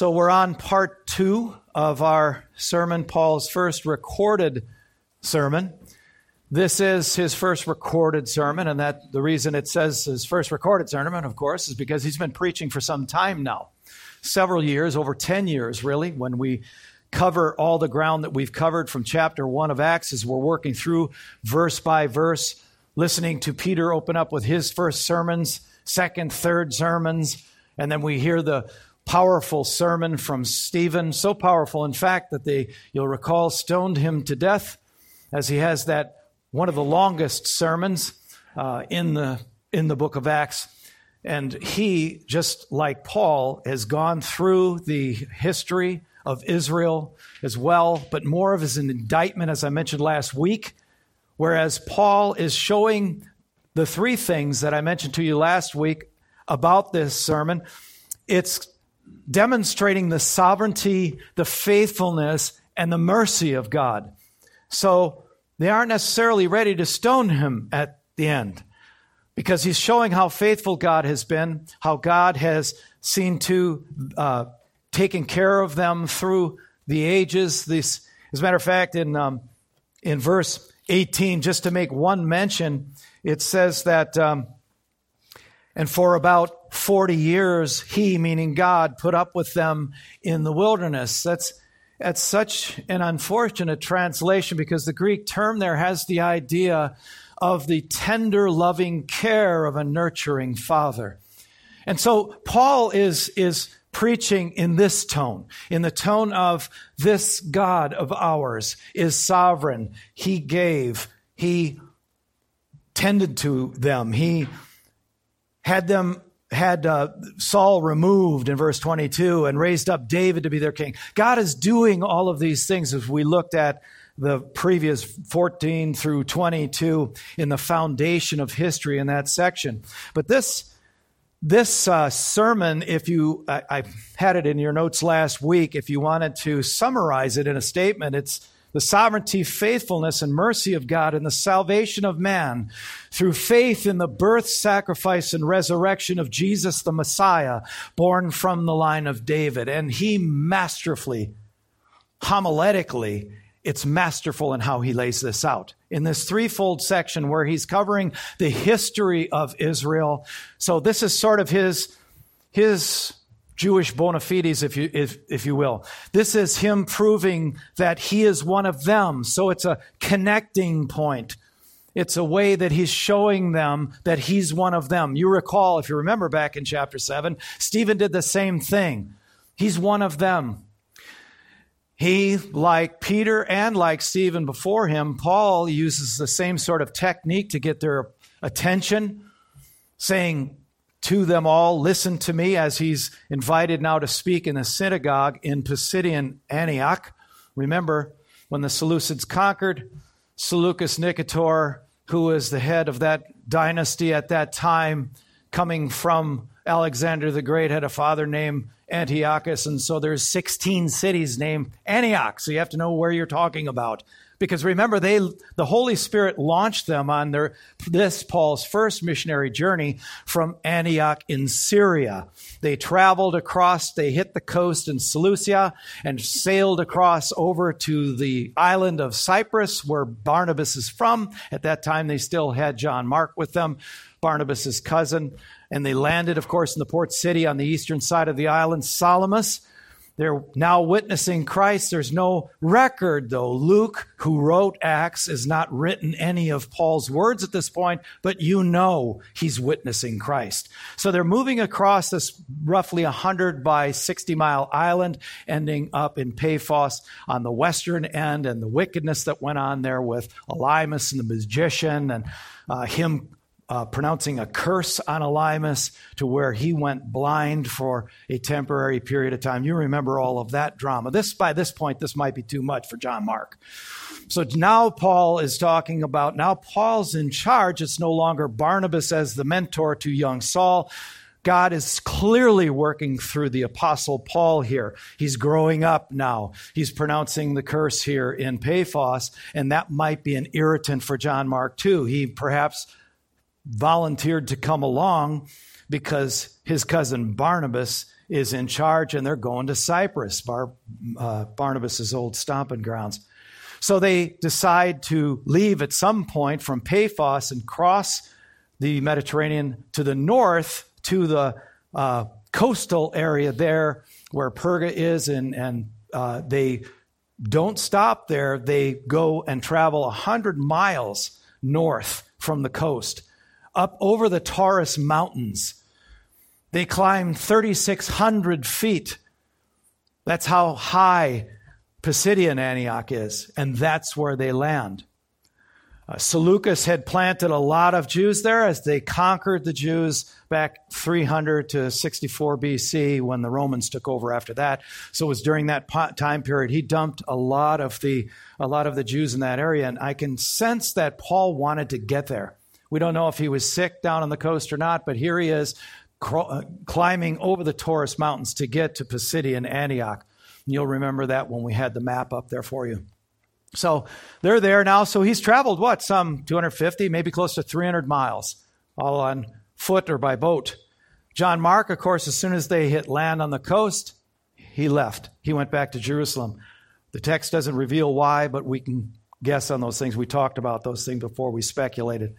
So we're on part 2 of our sermon, Paul's first recorded sermon. This is his first recorded sermon, and that the reason it says his first recorded sermon, of course, is because he's been preaching for some time now. Several years, over 10 years, really, when we cover all the ground that we've covered from chapter 1 of Acts as we're working through verse by verse, listening to Peter open up with his first sermons, second, third sermons, and then we hear the powerful sermon from Stephen, so powerful, in fact, that you'll recall, stoned him to death, as he has that one of the longest sermons in the book of Acts. And he, just like Paul, has gone through the history of Israel as well, but more of as an indictment, as I mentioned last week, whereas Paul is showing the three things that I mentioned to you last week about this sermon. It's demonstrating the sovereignty, the faithfulness, and the mercy of God. So they aren't necessarily ready to stone him at the end, because he's showing how faithful God has been, how God has seen to taken care of them through the ages. As a matter of fact, in verse 18, just to make one mention, it says that, and for about 40 years, he, meaning God, put up with them in the wilderness. That's such an unfortunate translation, because the Greek term there has the idea of the tender, loving care of a nurturing father. And so Paul is preaching in this tone, in the tone of this God of ours is sovereign. He gave, he tended to them. He had Saul removed in verse 22 and raised up David to be their king. God is doing all of these things, as we looked at the previous 14 through 22 in the foundation of history in that section. But this sermon, I had it in your notes last week, if you wanted to summarize it in a statement, it's the sovereignty, faithfulness, and mercy of God in the salvation of man through faith in the birth, sacrifice, and resurrection of Jesus the Messiah, born from the line of David. And he masterfully, homiletically, it's masterful in how he lays this out in this threefold section where he's covering the history of Israel. So this is sort of his Jewish bona fides, if you will. This is him proving that he is one of them. So it's a connecting point. It's a way that he's showing them that he's one of them. You recall, if you remember back in chapter 7, Stephen did the same thing. He's one of them. He, like Peter and like Stephen before him, Paul uses the same sort of technique to get their attention, saying to them all, listen to me, as he's invited now to speak in the synagogue in Pisidian Antioch. Remember, when the Seleucids conquered, Seleucus Nicator, who was the head of that dynasty at that time, coming from Alexander the Great, had a father named Antiochus, and so there's 16 cities named Antioch. So you have to know where you're talking about, because remember, the Holy Spirit launched them on this Paul's first missionary journey from Antioch in Syria. They traveled across, they hit the coast in Seleucia and sailed across over to the island of Cyprus, where Barnabas is from. At that time, they still had John Mark with them, Barnabas' cousin. And they landed, of course, in the port city on the eastern side of the island, Salamis. They're now witnessing Christ. There's no record, though. Luke, who wrote Acts, has not written any of Paul's words at this point, but you know he's witnessing Christ. So they're moving across this roughly 100 by 60 mile island, ending up in Paphos on the western end, and the wickedness that went on there with Elymas and the magician, and him pronouncing a curse on Elymas to where he went blind for a temporary period of time. You remember all of that drama. By this point, this might be too much for John Mark. So now Paul is talking about, now Paul's in charge. It's no longer Barnabas as the mentor to young Saul. God is clearly working through the Apostle Paul here. He's growing up now. He's pronouncing the curse here in Paphos, and that might be an irritant for John Mark too. He perhaps volunteered to come along because his cousin Barnabas is in charge, and they're going to Cyprus, Barnabas' old stomping grounds. So they decide to leave at some point from Paphos and cross the Mediterranean to the north to the coastal area there where Perga is, and they don't stop there. They go and travel 100 miles north from the coast, up over the Taurus Mountains. They climb 3,600 feet. That's how high Pisidian Antioch is, and that's where they land. Seleucus had planted a lot of Jews there as they conquered the Jews back 300 to 64 BC when the Romans took over after that. So it was during that time period he dumped a lot of the Jews in that area, and I can sense that Paul wanted to get there. We don't know if he was sick down on the coast or not, but here he is climbing over the Taurus Mountains to get to Pisidian Antioch. And you'll remember that when we had the map up there for you. So they're there now. So he's traveled, some 250, maybe close to 300 miles, all on foot or by boat. John Mark, of course, as soon as they hit land on the coast, he left. He went back to Jerusalem. The text doesn't reveal why, but we can guess on those things. We talked about those things before. We speculated.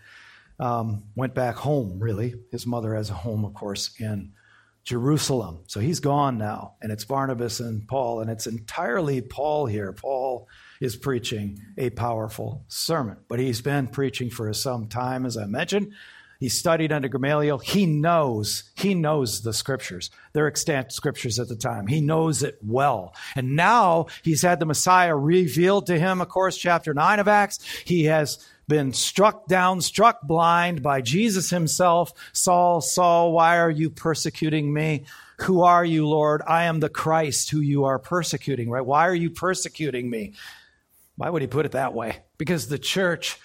Went back home, really. His mother has a home, of course, in Jerusalem. So he's gone now, and it's Barnabas and Paul, and it's entirely Paul here. Paul is preaching a powerful sermon, but he's been preaching for some time, as I mentioned. He studied under Gamaliel. He knows the scriptures. They're extant scriptures at the time. He knows it well. And now he's had the Messiah revealed to him, of course, chapter 9 of Acts. He has been struck down, struck blind by Jesus himself. Saul, Saul, why are you persecuting me? Who are you, Lord? I am the Christ who you are persecuting, right? Why are you persecuting me? Why would he put it that way? Because the church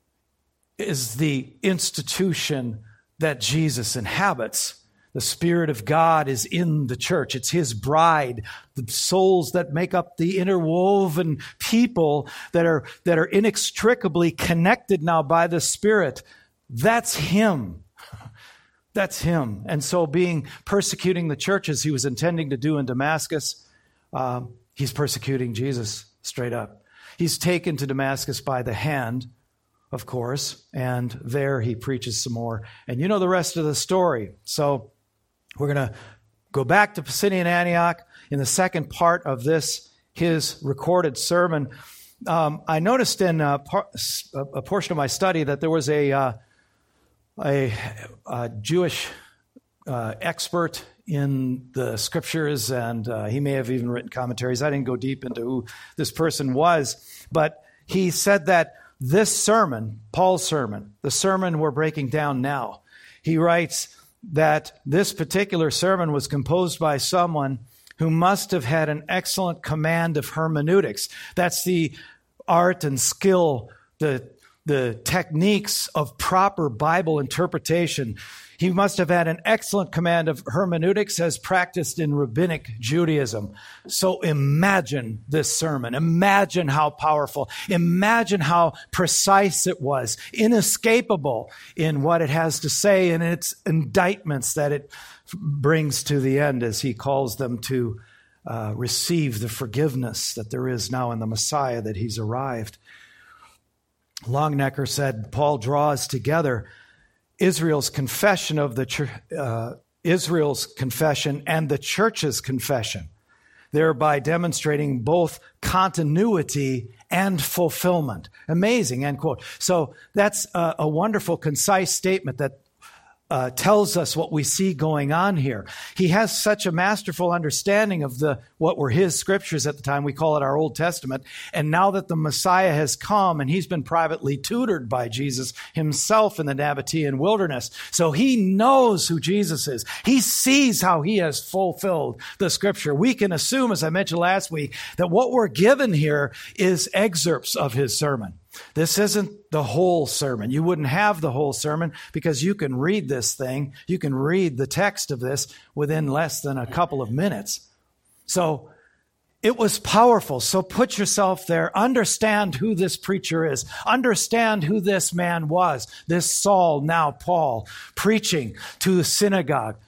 is the institution that Jesus inhabits. The Spirit of God is in the church. It's his bride, the souls that make up the interwoven people that are inextricably connected now by the Spirit. That's him. That's him. And so persecuting the church as he was intending to do in Damascus, he's persecuting Jesus straight up. He's taken to Damascus by the hand, of course, and there he preaches some more. And you know the rest of the story. So we're going to go back to Pisidian Antioch in the second part of his recorded sermon. I noticed in a portion of my study that there was a Jewish expert in the scriptures, and he may have even written commentaries. I didn't go deep into who this person was, but he said that this sermon, Paul's sermon, the sermon we're breaking down now, he writes that this particular sermon was composed by someone who must have had an excellent command of hermeneutics. That's the art and skill, the techniques of proper Bible interpretation. He must have had an excellent command of hermeneutics as practiced in rabbinic Judaism. So imagine this sermon. Imagine how powerful. Imagine how precise it was, inescapable in what it has to say and its indictments that it brings to the end as he calls them to receive the forgiveness that there is now in the Messiah, that he's arrived. Longnecker said, Paul draws together Israel's confession of Israel's confession and the church's confession, thereby demonstrating both continuity and fulfillment. Amazing, end quote. So that's a wonderful, concise statement that tells us what we see going on here. He has such a masterful understanding of what were his scriptures at the time. We call it our Old Testament. And now that the Messiah has come and he's been privately tutored by Jesus himself in the Nabatean wilderness. So he knows who Jesus is. He sees how he has fulfilled the scripture. We can assume, as I mentioned last week, that what we're given here is excerpts of his sermon. This isn't the whole sermon. You wouldn't have the whole sermon because you can read this thing. You can read the text of this within less than a couple of minutes. So it was powerful. So put yourself there. Understand who this preacher is. Understand who this man was. This Saul, now Paul, preaching to the synagogue.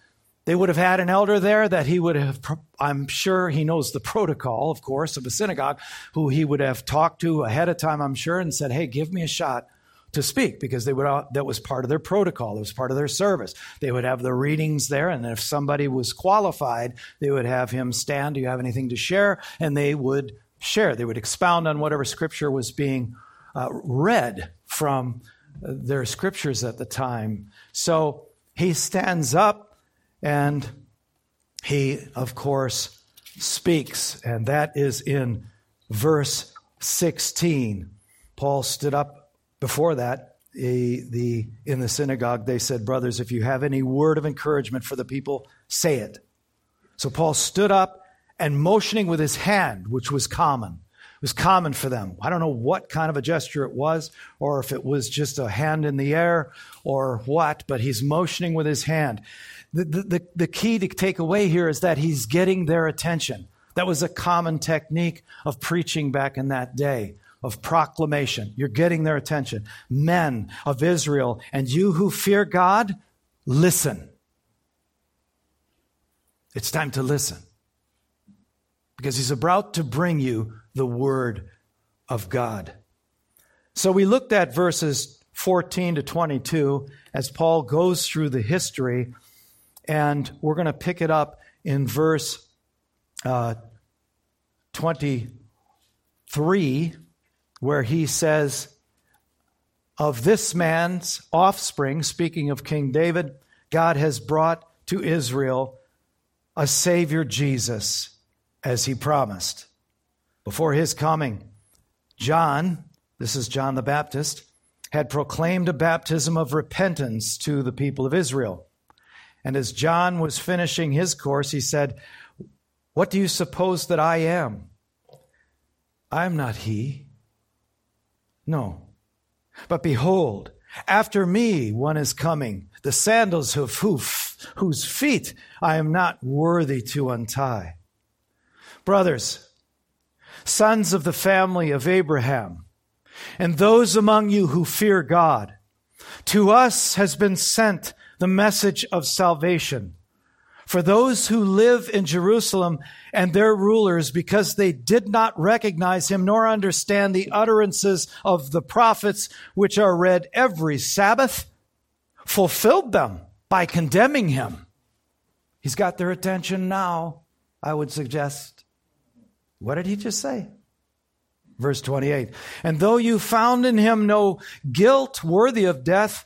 They would have had an elder there that he would have, I'm sure he knows the protocol, of course, of a synagogue, who he would have talked to ahead of time, I'm sure, and said, hey, give me a shot to speak, because that was part of their protocol. It was part of their service. They would have the readings there, and if somebody was qualified, they would have him stand. Do you have anything to share? And they would share. They would expound on whatever scripture was being read from their scriptures at the time. So he stands up and he, of course, speaks. And that is in verse 16. Paul stood up before that. In the synagogue, they said, brothers, if you have any word of encouragement for the people, say it. So Paul stood up and motioning with his hand, which was common. It was common for them. I don't know what kind of a gesture it was, or if it was just a hand in the air or what, but he's motioning with his hand. The key to take away here is that he's getting their attention. That was a common technique of preaching back in that day, of proclamation. You're getting their attention. Men of Israel, and you who fear God, listen. It's time to listen, because he's about to bring you the word of God. So we looked at verses 14 to 22 as Paul goes through the history, and we're going to pick it up in verse 23, where he says, of this man's offspring, speaking of King David, God has brought to Israel a Savior, Jesus, as he promised. Before his coming, John, this is John the Baptist, had proclaimed a baptism of repentance to the people of Israel. And as John was finishing his course, he said, what do you suppose that I am? I am not he. No. But behold, after me one is coming, the sandals of whose feet I am not worthy to untie. Brothers, sons of the family of Abraham, and those among you who fear God, to us has been sent the message of salvation. For those who live in Jerusalem and their rulers, because they did not recognize him nor understand the utterances of the prophets, which are read every Sabbath, fulfilled them by condemning him. He's got their attention now, I would suggest. What did he just say? Verse 28, and though you found in him no guilt worthy of death,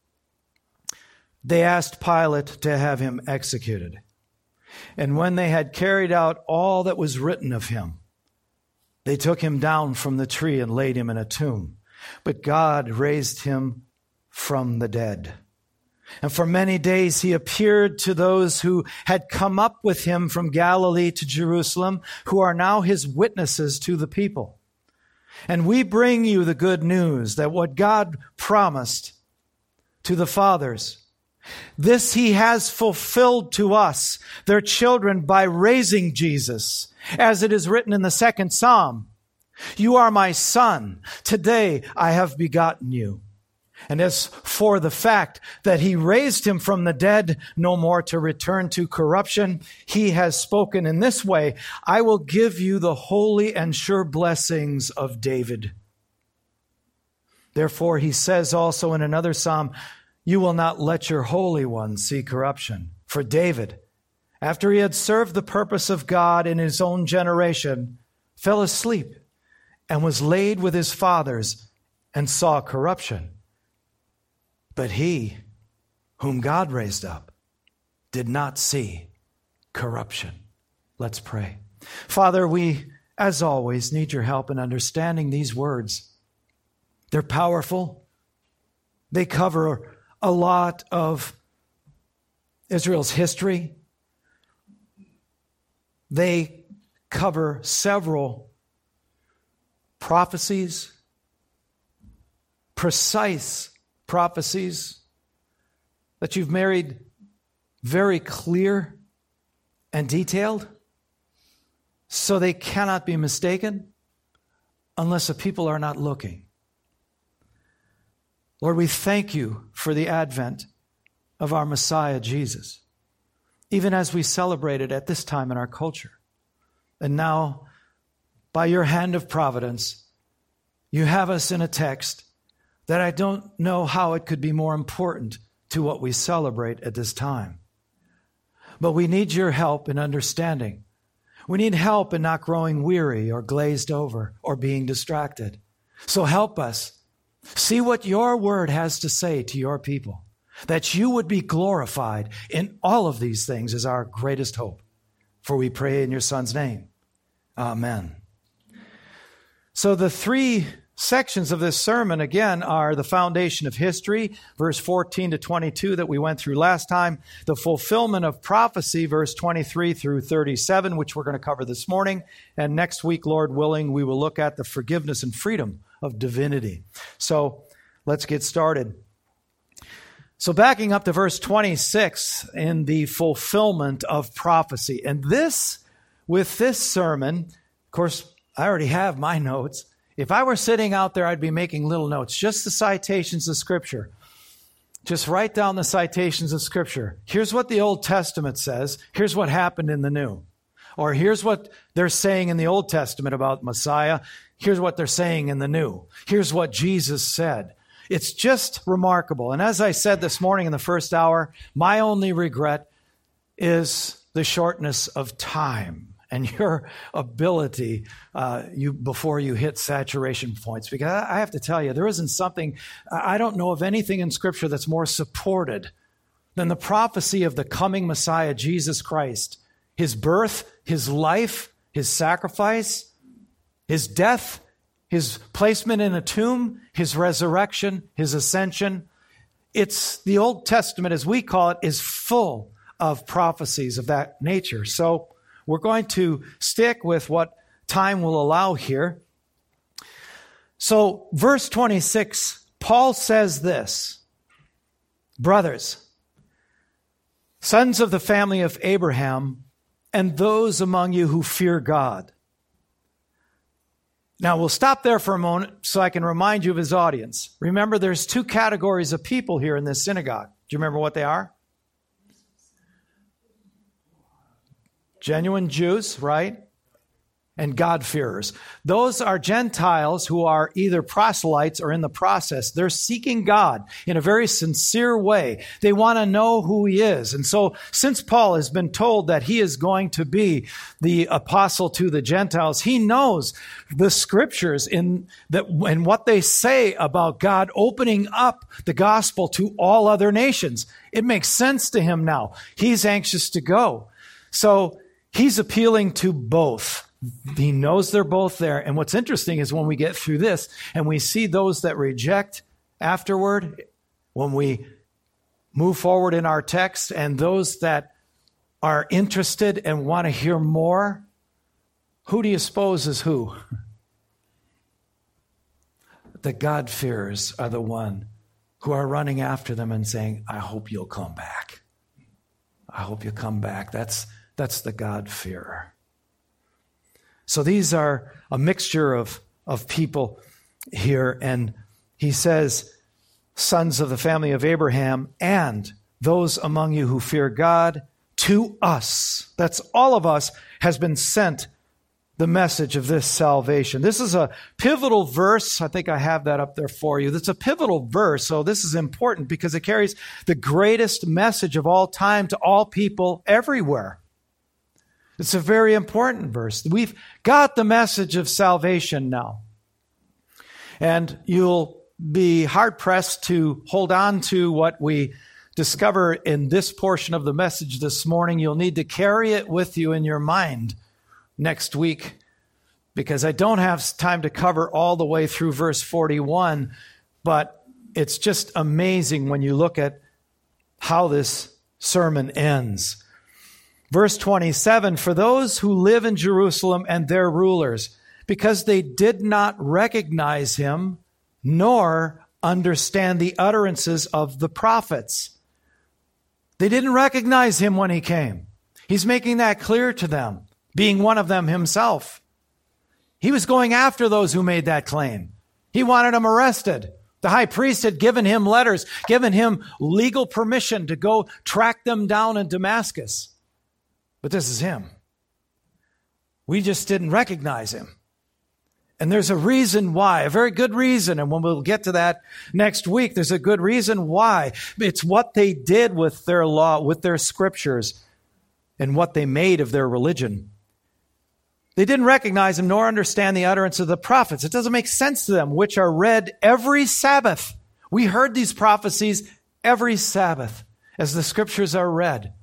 they asked Pilate to have him executed. And when they had carried out all that was written of him, they took him down from the tree and laid him in a tomb. But God raised him from the dead. And for many days he appeared to those who had come up with him from Galilee to Jerusalem, who are now his witnesses to the people. And we bring you the good news that what God promised to the fathers, this he has fulfilled to us, their children, by raising Jesus, as it is written in the second Psalm. You are my son. Today I have begotten you. And as for the fact that he raised him from the dead, no more to return to corruption, he has spoken in this way, I will give you the holy and sure blessings of David. Therefore, he says also in another psalm, you will not let your Holy One see corruption. For David, after he had served the purpose of God in his own generation, fell asleep and was laid with his fathers and saw corruption. But he, whom God raised up, did not see corruption. Let's pray. Father, we, as always, need your help in understanding these words. They're powerful. They cover a lot of Israel's history. They cover several prophecies, precise prophecies that you've made very clear and detailed, so they cannot be mistaken unless the people are not looking. Lord, we thank you for the advent of our Messiah, Jesus. even as we celebrate it at this time in our culture. And now, by your hand of providence, you have us in a text that I don't know how it could be more important to what we celebrate at this time. But we need your help in understanding. We need help in not growing weary or glazed over or being distracted. So help us see what your word has to say to your people, that you would be glorified in all of these things is our greatest hope. For we pray in your Son's name. Amen. So the three sections of this sermon, again, are the foundation of history, verse 14 to 22 that we went through last time, the fulfillment of prophecy, verse 23 through 37, which we're going to cover this morning, and next week, Lord willing, we will look at the forgiveness and freedom of divinity. So let's get started. So backing up to verse 26 in the fulfillment of prophecy. And with this sermon, of course, I already have my notes. If I were sitting out there, I'd be making little notes, just the citations of Scripture. Just write down the citations of Scripture. Here's what the Old Testament says. Here's what happened in the New. Or here's what they're saying in the Old Testament about Messiah. Here's what they're saying in the New. Here's what Jesus said. It's just remarkable. And as I said this morning in the first hour, my only regret is the shortness of time and your ability before you hit saturation points. Because I have to tell you, there isn't something, I don't know of anything in Scripture that's more supported than the prophecy of the coming Messiah, Jesus Christ. His birth, his life, his sacrifice, his death, his placement in a tomb, his resurrection, his ascension. It's the Old Testament, as we call it, is full of prophecies of that nature. So we're going to stick with what time will allow here. So verse 26, Paul says this, brothers, sons of the family of Abraham, and those among you who fear God. Now we'll stop there for a moment so I can remind you of his audience. Remember, there's two categories of people here in this synagogue. Do you remember what they are? Genuine Jews, right? And God-fearers. Those are Gentiles who are either proselytes or in the process. They're seeking God in a very sincere way. They want to know who he is. And so since Paul has been told that he is going to be the apostle to the Gentiles, he knows the scriptures and what they say about God opening up the gospel to all other nations. It makes sense to him now. He's anxious to go. So he's appealing to both. He knows they're both there. And what's interesting is when we get through this and we see those that reject afterward, when we move forward in our text, and those that are interested and want to hear more, who do you suppose is who? The God-fearers are the one who are running after them and saying, I hope you'll come back. I hope you'll come back. That's the God-fearer. So these are a mixture of people here. And he says, sons of the family of Abraham, and those among you who fear God, to us, that's all of us, has been sent the message of this salvation. This is a pivotal verse. I think I have that up there for you. It's a pivotal verse. So this is important because it carries the greatest message of all time to all people everywhere. It's a very important verse. We've got the message of salvation now. And you'll be hard-pressed to hold on to what we discover in this portion of the message this morning. You'll need to carry it with you in your mind next week, because I don't have time to cover all the way through verse 41, but it's just amazing when you look at how this sermon ends. Verse 27, for those who live in Jerusalem and their rulers, because they did not recognize him, nor understand the utterances of the prophets. They didn't recognize him when he came. He's making that clear to them, being one of them himself. He was going after those who made that claim. He wanted them arrested. The high priest had given him letters, given him legal permission to go track them down in Damascus. But this is him. We just didn't recognize him. And there's a reason why, a very good reason. And when we'll get to that next week, there's a good reason why. It's what they did with their law, with their scriptures, and what they made of their religion. They didn't recognize him nor understand the utterance of the prophets. It doesn't make sense to them, which are read every Sabbath. We heard these prophecies every Sabbath as the scriptures are read.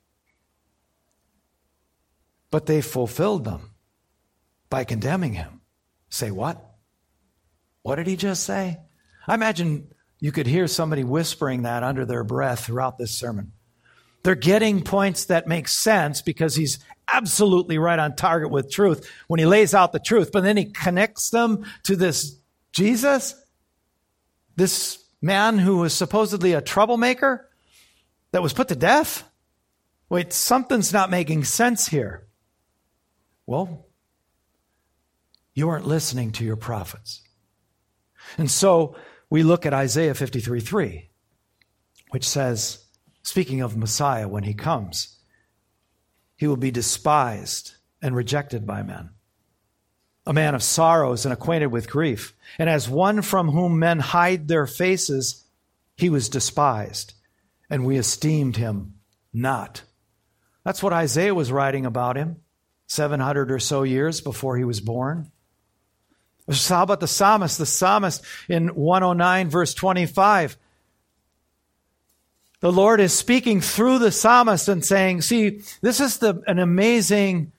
But they fulfilled them by condemning him. Say what? What did he just say? I imagine you could hear somebody whispering that under their breath throughout this sermon. They're getting points that make sense because he's absolutely right on target with truth when he lays out the truth, but then he connects them to this Jesus, this man who was supposedly a troublemaker that was put to death. Wait, something's not making sense here. Well, you weren't listening to your prophets. And so we look at Isaiah 53:3, which says, speaking of Messiah when he comes, he will be despised and rejected by men, a man of sorrows and acquainted with grief. And as one from whom men hide their faces, he was despised, and we esteemed him not. That's what Isaiah was writing about him 700 or so years before he was born. How about the psalmist? The psalmist in 109 verse 25. The Lord is speaking through the psalmist and saying, see, this is an amazing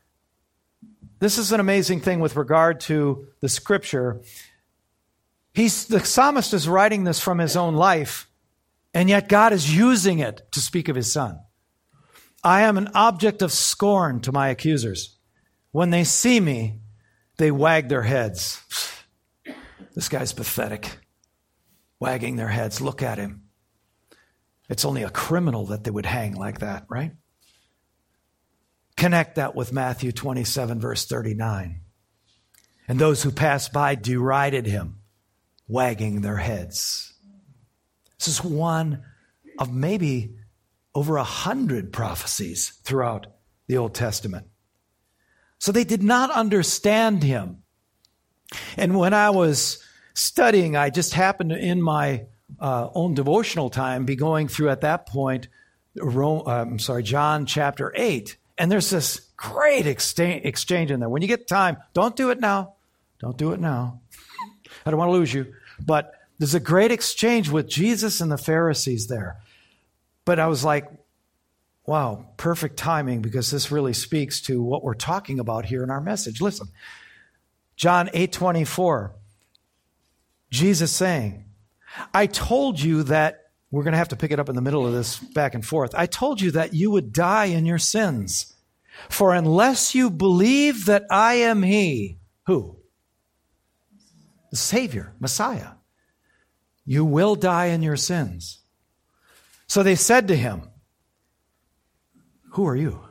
thing with regard to the scripture. The psalmist is writing this from his own life, and yet God is using it to speak of his son. I am an object of scorn to my accusers. When they see me, they wag their heads. This guy's pathetic. Wagging their heads. Look at him. It's only a criminal that they would hang like that, right? Connect that with Matthew 27, verse 39. And those who passed by derided him, wagging their heads. This is one of maybe over 100 prophecies throughout the Old Testament. So they did not understand him. And when I was studying, I just happened to, in my own devotional time, be going through at that point, John chapter 8. And there's this great exchange in there. When you get time, don't do it now. Don't do it now. I don't want to lose you. But there's a great exchange with Jesus and the Pharisees there. But I was like, wow, perfect timing, because this really speaks to what we're talking about here in our message. Listen, John 8:24, Jesus saying, I told you that, we're going to have to pick it up in the middle of this back and forth. I told you that you would die in your sins. For unless you believe that I am he, who? The Savior, Messiah. You will die in your sins. So they said to him, who are you?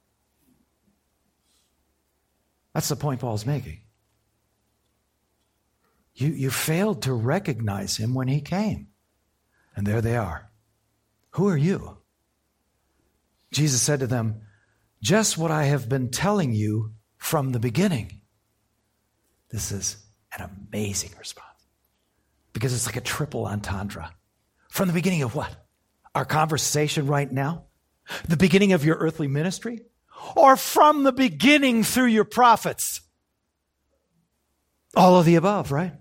That's the point Paul's making. You failed to recognize him when he came. And there they are. Who are you? Jesus said to them, just what I have been telling you from the beginning. This is an amazing response. Because it's like a triple entendre. From the beginning of what? Our conversation right now? The beginning of your earthly ministry? Or from the beginning through your prophets? All of the above, right?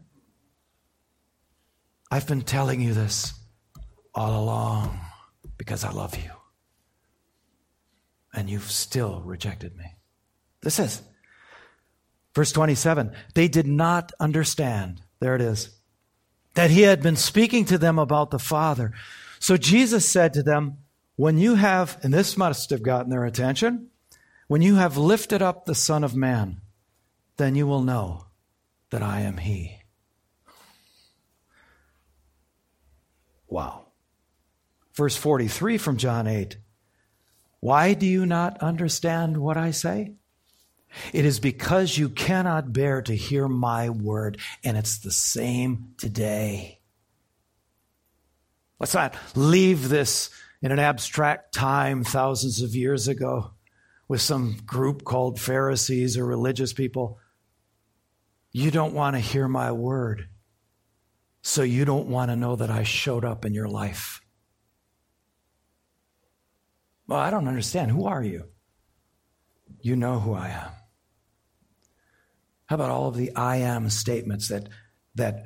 I've been telling you this all along because I love you. And you've still rejected me. This is verse 27. They did not understand. There it is. That he had been speaking to them about the Father. So Jesus said to them, when you have, and this must have gotten their attention, when you have lifted up the Son of Man, then you will know that I am he. Wow. Verse 43 from John 8. Why do you not understand what I say? It is because you cannot bear to hear my word, and it's the same today. Let's not leave this in an abstract time thousands of years ago. with some group called Pharisees or religious people. You don't want to hear my word, so you don't want to know that I showed up in your life. Well, I don't understand. Who are you? You know who I am. How about all of the I am statements that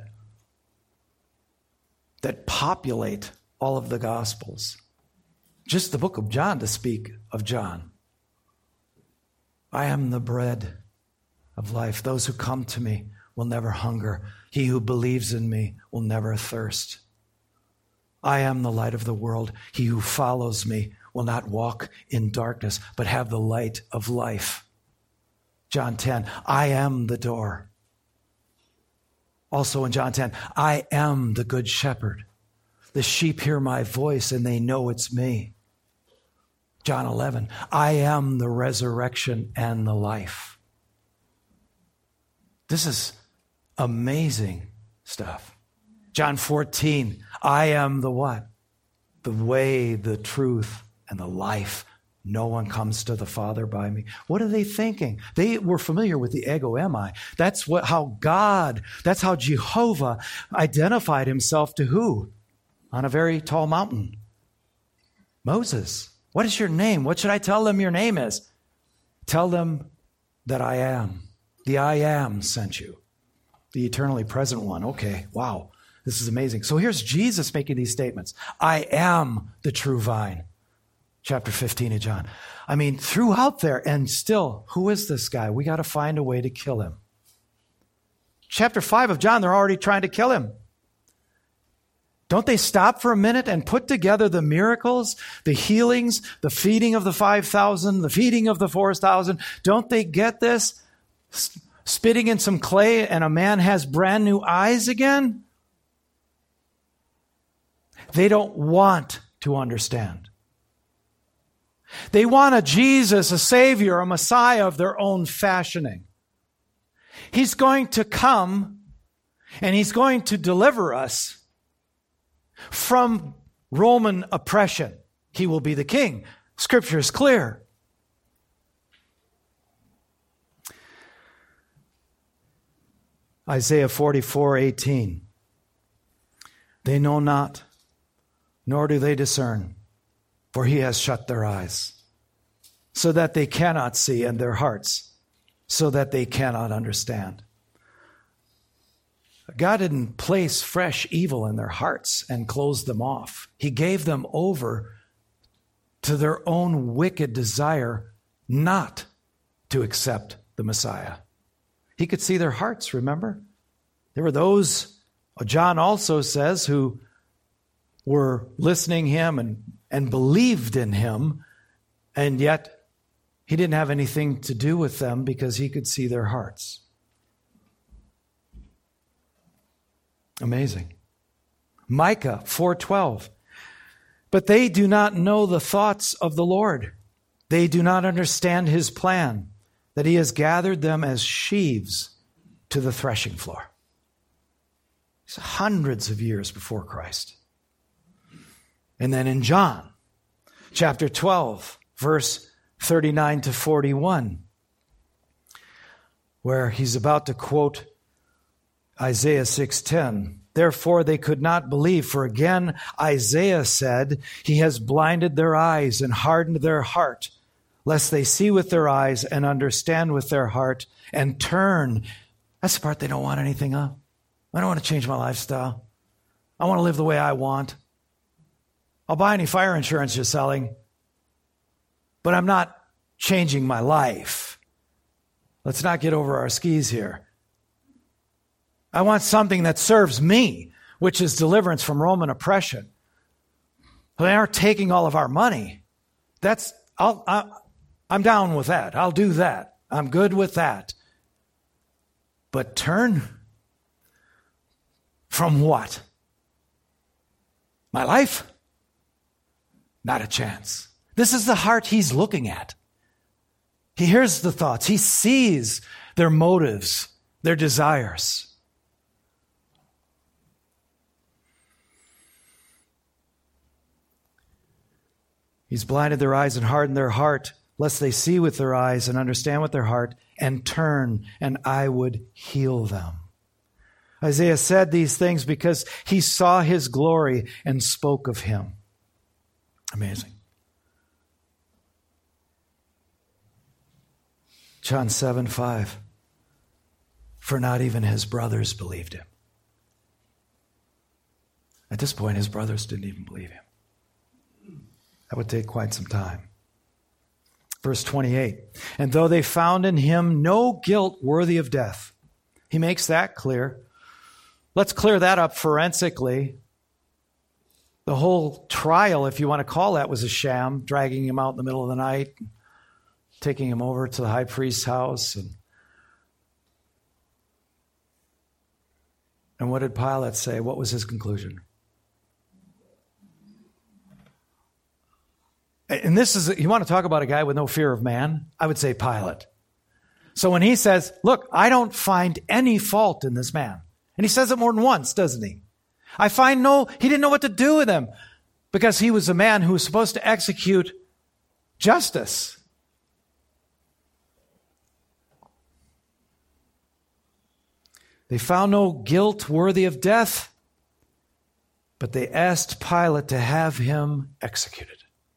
populate all of the Gospels? Just the book of John to speak of John. I am the bread of life. Those who come to me will never hunger. He who believes in me will never thirst. I am the light of the world. He who follows me will not walk in darkness, but have the light of life. John 10, I am the door. Also in John 10, I am the good shepherd. The sheep hear my voice and they know it's me. John 11, I am the resurrection and the life. This is amazing stuff. John 14, I am the what? The way, the truth, and the life. No one comes to the Father by me. What are they thinking? They were familiar with the ego eimi. That's how Jehovah identified himself to who? On a very tall mountain. Moses, what is your name? What should I tell them your name is? Tell them that I am. The I am sent you. The eternally present one. Okay, wow. This is amazing. So here's Jesus making these statements. I am the true vine. Chapter 15 of John. I mean, throughout there, and still, who is this guy? We got to find a way to kill him. Chapter 5 of John, they're already trying to kill him. Don't they stop for a minute and put together the miracles, the healings, the feeding of the 5,000, the feeding of the 4,000? Don't they get this? Spitting in some clay and a man has brand new eyes again? They don't want to understand. They want a Jesus, a Savior, a Messiah of their own fashioning. He's going to come and he's going to deliver us from Roman oppression. He will be the king. Scripture is clear. Isaiah 44:18. They know not, nor do they discern, for he has shut their eyes, so that they cannot see, and their hearts, so that they cannot understand. God didn't place fresh evil in their hearts and close them off. He gave them over to their own wicked desire not to accept the Messiah. He could see their hearts, remember? There were those, John also says, who were listening him and believed in him, and yet he didn't have anything to do with them because he could see their hearts. Amazing. Micah 4:12. But they do not know the thoughts of the Lord. They do not understand his plan, that he has gathered them as sheaves to the threshing floor. It's hundreds of years before Christ. And then in John, chapter 12, verse 39 to 41, where he's about to quote Isaiah 6:10. Therefore they could not believe, for again Isaiah said, he has blinded their eyes and hardened their heart, lest they see with their eyes and understand with their heart and turn. That's the part they don't want anything of. I don't want to change my lifestyle. I want to live the way I want. I'll buy any fire insurance you're selling, but I'm not changing my life. Let's not get over our skis here. I want something that serves me, which is deliverance from Roman oppression. They aren't taking all of our money. I'm down with that. I'll do that. I'm good with that. But turn from what? My life? Not a chance. This is the heart he's looking at. He hears the thoughts. He sees their motives, their desires. He's blinded their eyes and hardened their heart, lest they see with their eyes and understand with their heart and turn, and I would heal them. Isaiah said these things because he saw his glory and spoke of him. Amazing. John 7:5. For not even his brothers believed him. At this point, his brothers didn't even believe him. That would take quite some time. Verse 28. And though they found in him no guilt worthy of death. He makes that clear. Let's clear that up forensically. The whole trial, if you want to call that, was a sham, dragging him out in the middle of the night, taking him over to the high priest's house. And what did Pilate say? What was his conclusion? And this is, you want to talk about a guy with no fear of man? I would say Pilate. So when he says, look, I don't find any fault in this man. And he says it more than once, doesn't he? He didn't know what to do with him because he was a man who was supposed to execute justice. They found no guilt worthy of death, but they asked Pilate to have him executed.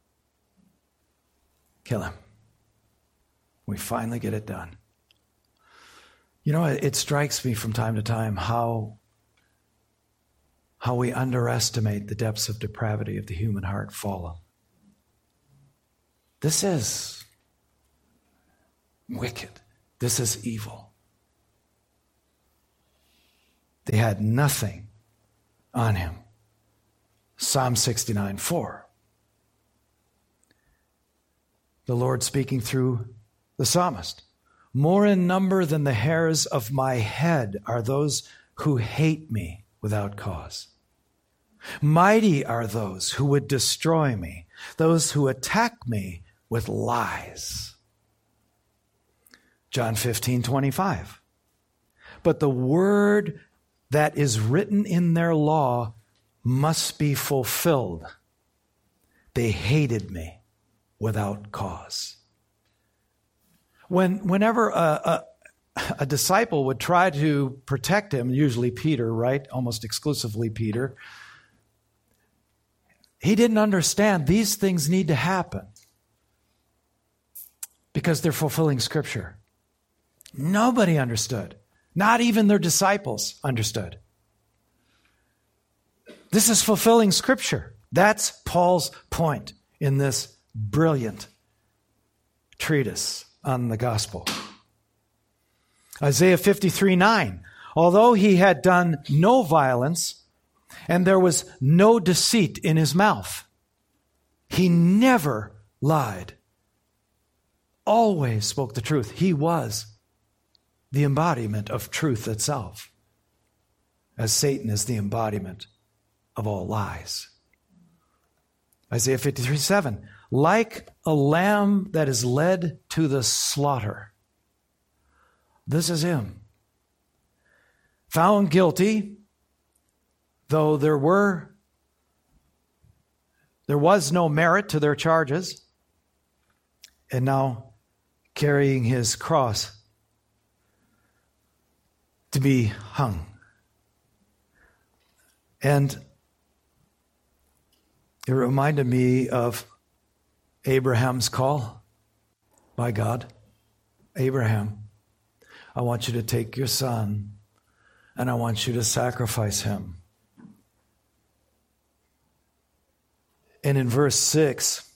Kill him. We finally get it done. You know, it strikes me from time to time how we underestimate the depths of depravity of the human heart fallen. This is wicked. This is evil. They had nothing on him. Psalm 69:4. The Lord speaking through the psalmist. More in number than the hairs of my head are those who hate me without cause. Mighty are those who would destroy me, those who attack me with lies. John 15:25. But the word that is written in their law must be fulfilled. They hated me without cause. Whenever a disciple would try to protect him, usually Peter, right? Almost exclusively Peter. He didn't understand these things need to happen because they're fulfilling Scripture. Nobody understood. Not even their disciples understood. This is fulfilling Scripture. That's Paul's point in this brilliant treatise on the gospel. Isaiah 53:9. Although he had done no violence and there was no deceit in his mouth, he never lied. Always spoke the truth. He was the embodiment of truth itself, as Satan is the embodiment of all lies. Isaiah 53:7. Like a lamb that is led to the slaughter. This is him. Found guilty, though there was no merit to their charges, and now carrying his cross to be hung. And it reminded me of Abraham's call by God. Abraham, I want you to take your son and I want you to sacrifice him. And in verse 6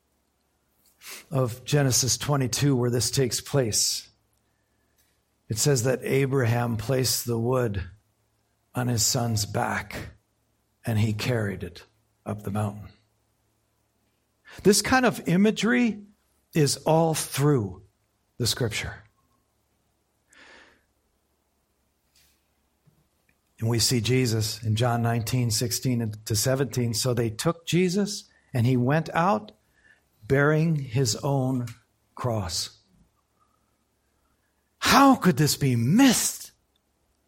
of Genesis 22, where this takes place, it says that Abraham placed the wood on his son's back and he carried it up the mountain. This kind of imagery is all through the Scripture. And we see Jesus in John 19:16-17. So they took Jesus and he went out bearing his own cross. How could this be missed?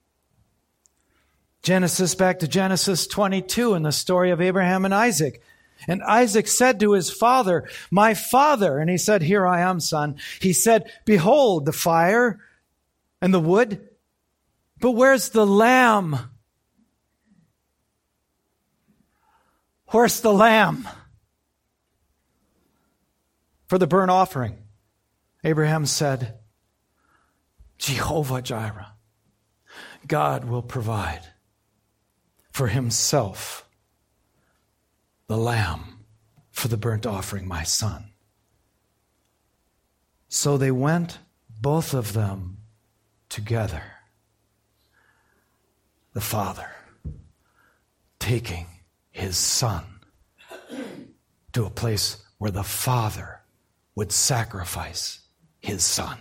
Back to Genesis 22 and the story of Abraham and Isaac. And Isaac said to his father, my father. And he said, here I am, son. He said, behold, the fire and the wood, but where's the lamb? Where's the lamb for the burnt offering? Abraham said, Jehovah Jireh, God will provide for himself the lamb for the burnt offering, my son. So they went, both of them, together. The father taking his son to a place where the father would sacrifice his son.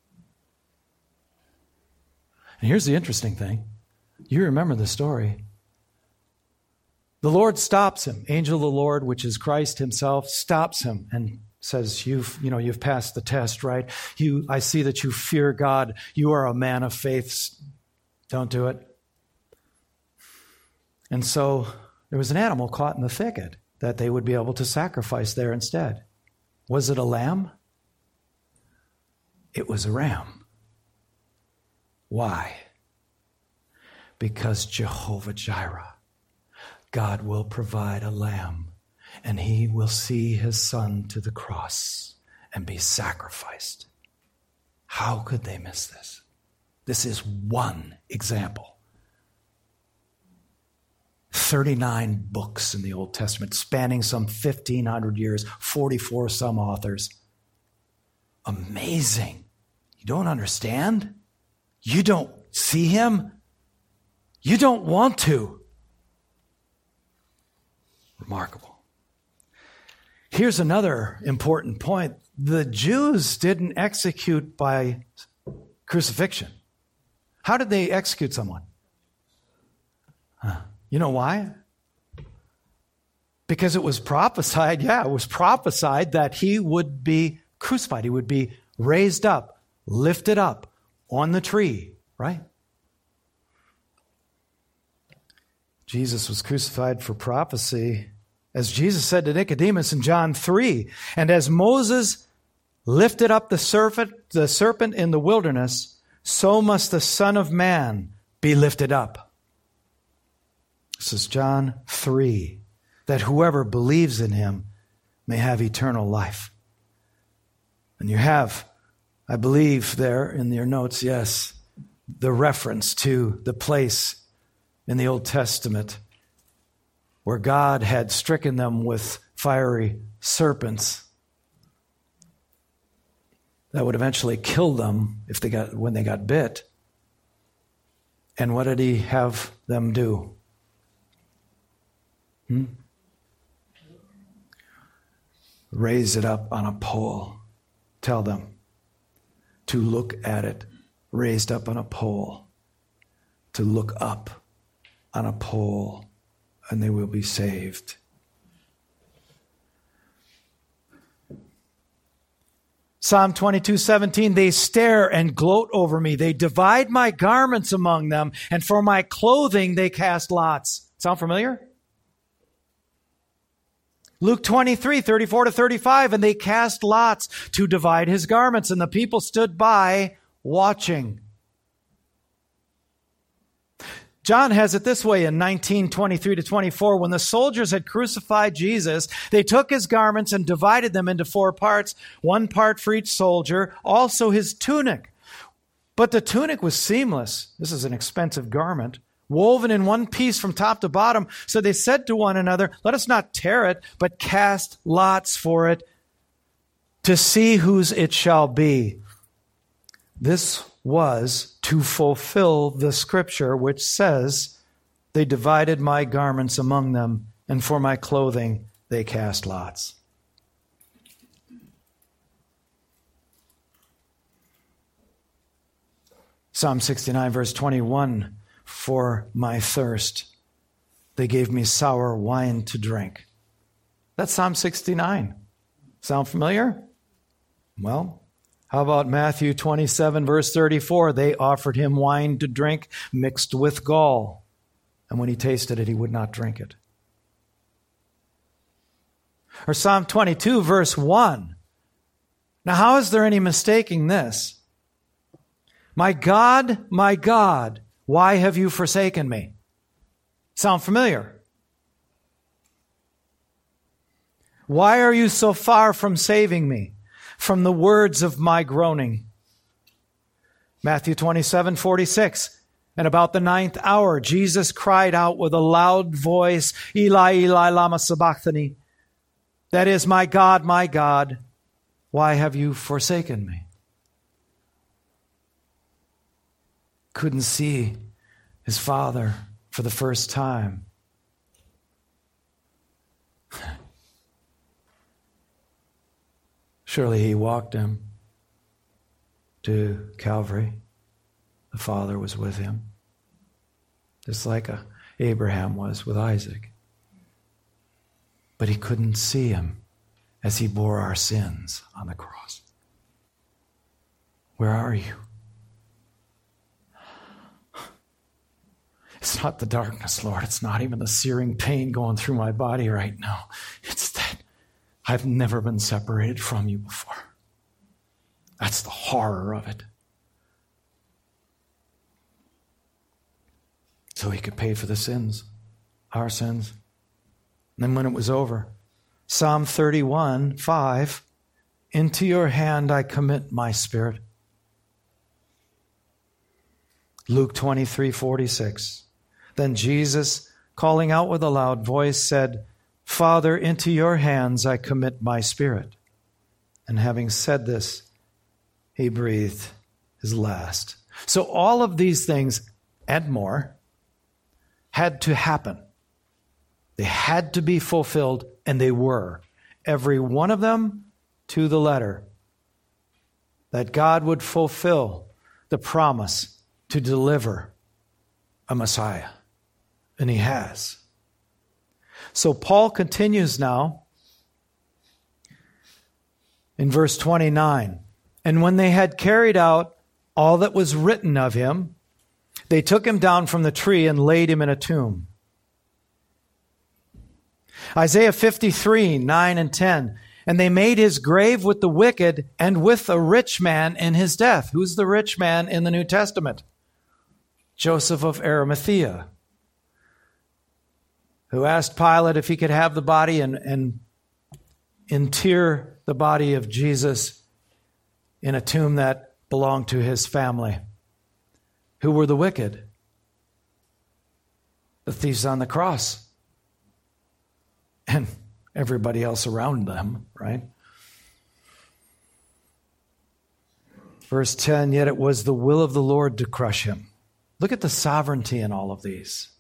And here's the interesting thing. You remember the story. The Lord stops him. Angel of the Lord, which is Christ himself, stops him and says, you've passed the test, right? I see that you fear God. You are a man of faith. Don't do it. And so there was an animal caught in the thicket that they would be able to sacrifice there instead. Was it a lamb? It was a ram. Why? Because Jehovah Jireh, God will provide a lamb, and he will see his son to the cross and be sacrificed. How could they miss this? This is one example. 39 books in the Old Testament, spanning some 1,500 years, 44 some authors. Amazing. You don't understand? You don't see him? You don't want to. Remarkable. Here's another important point. The Jews didn't execute by crucifixion. How did they execute someone? You know why? Because it was prophesied, it was prophesied that he would be crucified. He would be raised up, lifted up on the tree, right? Jesus was crucified for prophecy. As Jesus said to Nicodemus in John 3, and as Moses lifted up the serpent in the wilderness, so must the Son of Man be lifted up. This is John 3, that whoever believes in him may have eternal life. And you have, I believe there in your notes, yes, the reference to the place in the Old Testament where God had stricken them with fiery serpents that would eventually kill them when they got bit. And what did he have them do? Raise it up on a pole. Tell them to look at it raised up on a pole, to look up on a pole, and they will be saved. Psalm 22:17, they stare and gloat over me. They divide my garments among them, and for my clothing they cast lots. Sound familiar? Luke 23:34-35, and they cast lots to divide his garments, and the people stood by watching. John has it this way in 19:23-24. When the soldiers had crucified Jesus, they took his garments and divided them into 4 parts, 1 part for each soldier, also his tunic. But the tunic was seamless. This is an expensive garment, woven in one piece from top to bottom. So they said to one another, let us not tear it, but cast lots for it to see whose it shall be. This was to fulfill the scripture which says, they divided my garments among them, and for my clothing they cast lots. Psalm 69, verse 21, for my thirst they gave me sour wine to drink. That's Psalm 69. Sound familiar? Well, how about Matthew 27, verse 34? They offered him wine to drink mixed with gall. And when he tasted it, he would not drink it. Or Psalm 22, verse 1. Now, how is there any mistaking this? My God, why have you forsaken me? Sound familiar? Why are you so far from saving me from the words of my groaning? Matthew 27:46. And about the 9th hour, Jesus cried out with a loud voice, Eli, Eli, lama sabachthani. That is, my God, why have you forsaken me? Couldn't see his Father for the first time. Surely he walked him to Calvary. The Father was with him, just like Abraham was with Isaac. But he couldn't see him as he bore our sins on the cross. Where are you? It's not the darkness, Lord. It's not even the searing pain going through my body right now. It's that I've never been separated from you before. That's the horror of it. So he could pay for the sins, our sins. And then when it was over, Psalm 31:5, into your hand I commit my spirit. Luke 23:46. Then Jesus, calling out with a loud voice, said, Father, into your hands I commit my spirit. And having said this, he breathed his last. So all of these things and more had to happen. They had to be fulfilled, and they were. Every one of them to the letter. That God would fulfill the promise to deliver a Messiah. And he has. So Paul continues now in verse 29. And when they had carried out all that was written of him, they took him down from the tree and laid him in a tomb. Isaiah 53:9 and 10. And they made his grave with the wicked and with a rich man in his death. Who's the rich man in the New Testament? Joseph of Arimathea, who asked Pilate if he could have the body and inter the body of Jesus in a tomb that belonged to his family. Who were the wicked? The thieves on the cross. And everybody else around them, right? Verse 10, yet it was the will of the Lord to crush him. Look at the sovereignty in all of these.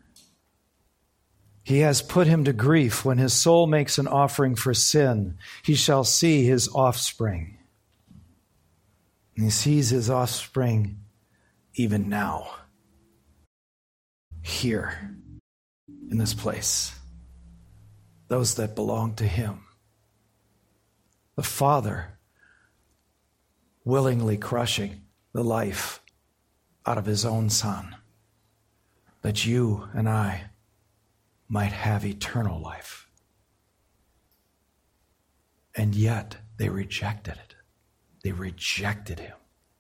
He has put him to grief. When his soul makes an offering for sin, he shall see his offspring. And he sees his offspring even now, here, in this place. Those that belong to him. The Father willingly crushing the life out of his own Son, that you and I might have eternal life. And yet they rejected it. They rejected him.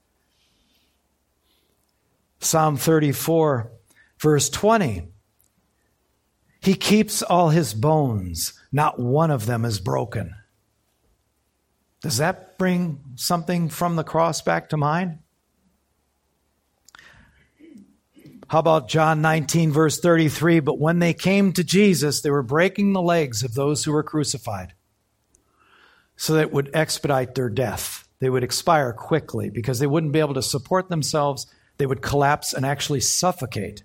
Psalm 34, verse 20. He keeps all his bones. Not one of them is broken. Does that bring something from the cross back to mind? How about John 19, verse 33? But when they came to Jesus, they were breaking the legs of those who were crucified so that it would expedite their death. They would expire quickly because they wouldn't be able to support themselves. They would collapse and actually suffocate.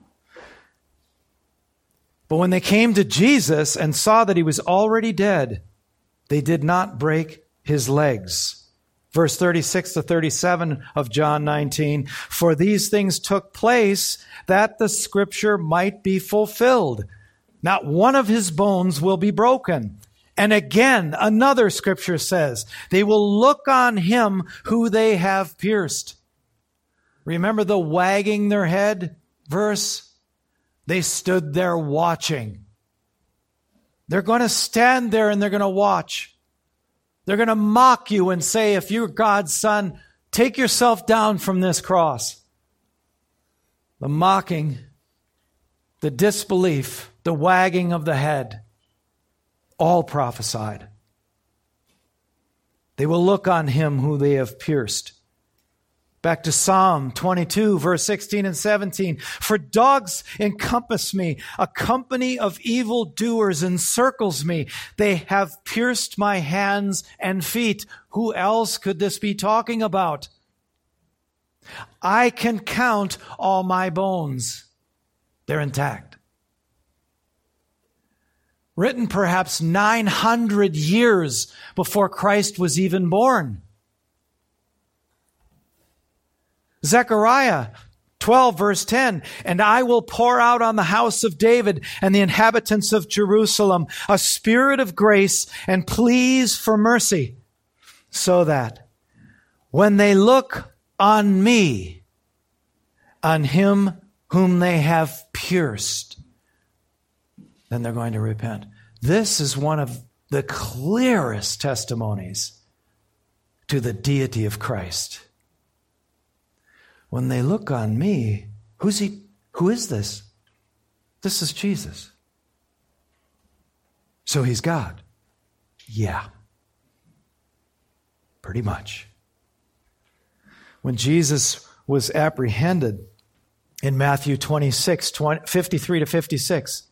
But when they came to Jesus and saw that he was already dead, they did not break his legs. Verse 36 to 37 of John 19, for these things took place that the scripture might be fulfilled. Not one of his bones will be broken. And again, another scripture says, they will look on him who they have pierced. Remember the wagging their head verse? They stood there watching. They're going to stand there and they're going to watch. They're going to mock you and say, if you're God's son, take yourself down from this cross. The mocking, the disbelief, the wagging of the head, all prophesied. They will look on him who they have pierced. Back to Psalm 22, verse 16 and 17. For dogs encompass me, a company of evildoers encircles me. They have pierced my hands and feet. Who else could this be talking about? I can count all my bones. They're intact. Written perhaps 900 years before Christ was even born. Zechariah 12, verse 10, and I will pour out on the house of David and the inhabitants of Jerusalem a spirit of grace and pleas for mercy, so that when they look on me, on him whom they have pierced, then they're going to repent. This is one of the clearest testimonies to the deity of Christ. When they look on me, who is this? This is Jesus. So he's God. Yeah. Pretty much. When Jesus was apprehended in Matthew 26, 53 to 56,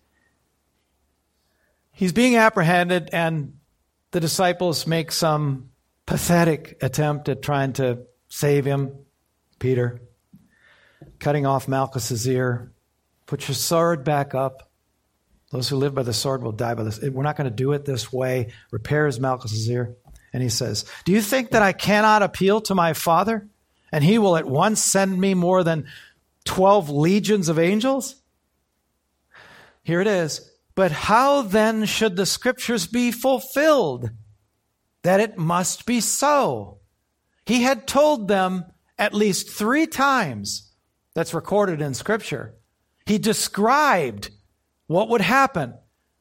he's being apprehended and the disciples make some pathetic attempt at trying to save him. Peter, cutting off Malchus's ear. Put your sword back up. Those who live by the sword will die by this. We're not going to do it this way. Repairs Malchus's ear. And he says, do you think that I cannot appeal to my Father? And he will at once send me more than 12 legions of angels? Here it is. But how then should the scriptures be fulfilled? That it must be so. He had told them at least 3 times, that's recorded in Scripture. He described what would happen.